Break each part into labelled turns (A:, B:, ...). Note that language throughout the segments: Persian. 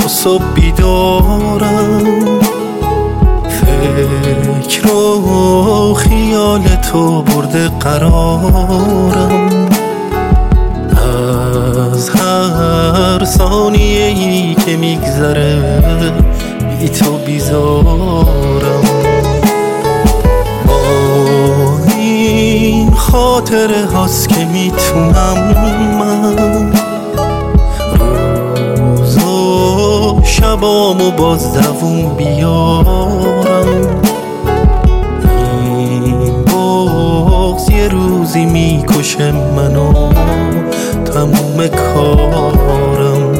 A: تا صبح بیدارم، فکر و خیال تو برده قرارم. از هر ثانیه‌ای که میگذره بی تو بیزارم. با این خاطره هاست که میتونم من روز و شبامو باز دووم بیارم. این بغض یه روزی میکشه منو تموم کارم.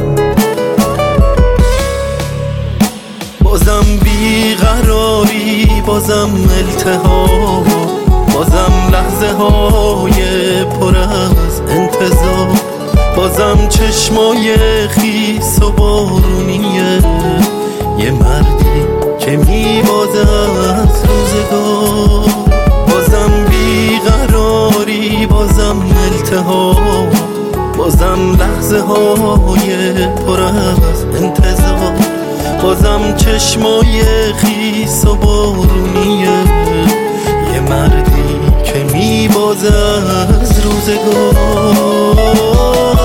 A: بازم بیقراری، بازم التهاب، بازم لحظه های پر از انتظار، بازم چشمای خیس و بارونیه یه مردی که میبازه از روزگار. بازم بیقراری، بازم التهاب، بازم لحظه های پر از انتظار، بازم چشمای خیس و بارونیه یه مردی که میبازه از روزگار.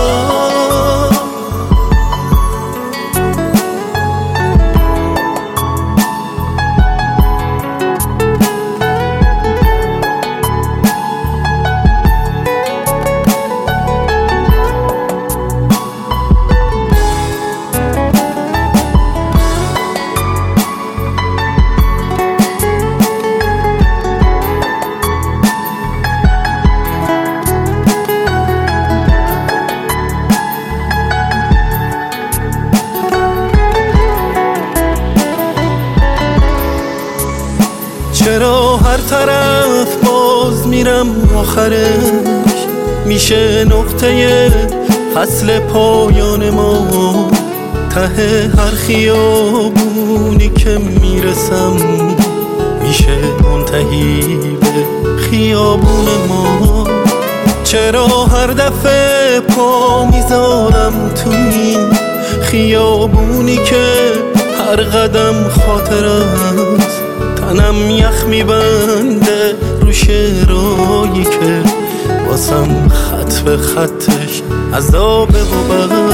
A: چرا هر طرف باز میرم آخرش میشه نقطه فصل پایان ما؟ ته هر خیابونی که میرسم میشه منتهی به خیابون ما. چرا هر دفعه پا میذارم تو این خیابونی که هر قدم خاطر است، تنم یخ میبنده رو شعرهایی که واسم خط به خطش عذابه و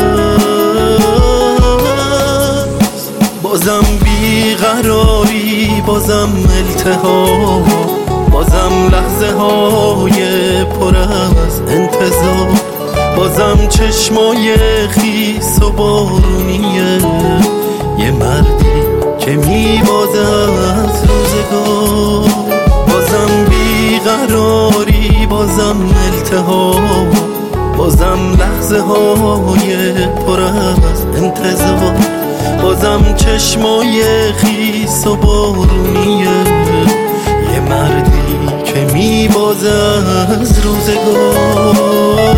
A: بس. بازم بیقراری، بازم التهاب، بازم لحظه های پر از انتظار، بازم چشمای خیس و بارونیه یه مردی که میبازه از روزگار. بازم بیقراری، بازم التهاب، بازم لحظه های پر از انتظار، بازم چشمای خیس و بارونیه یه مردی که میبازه از روزگار.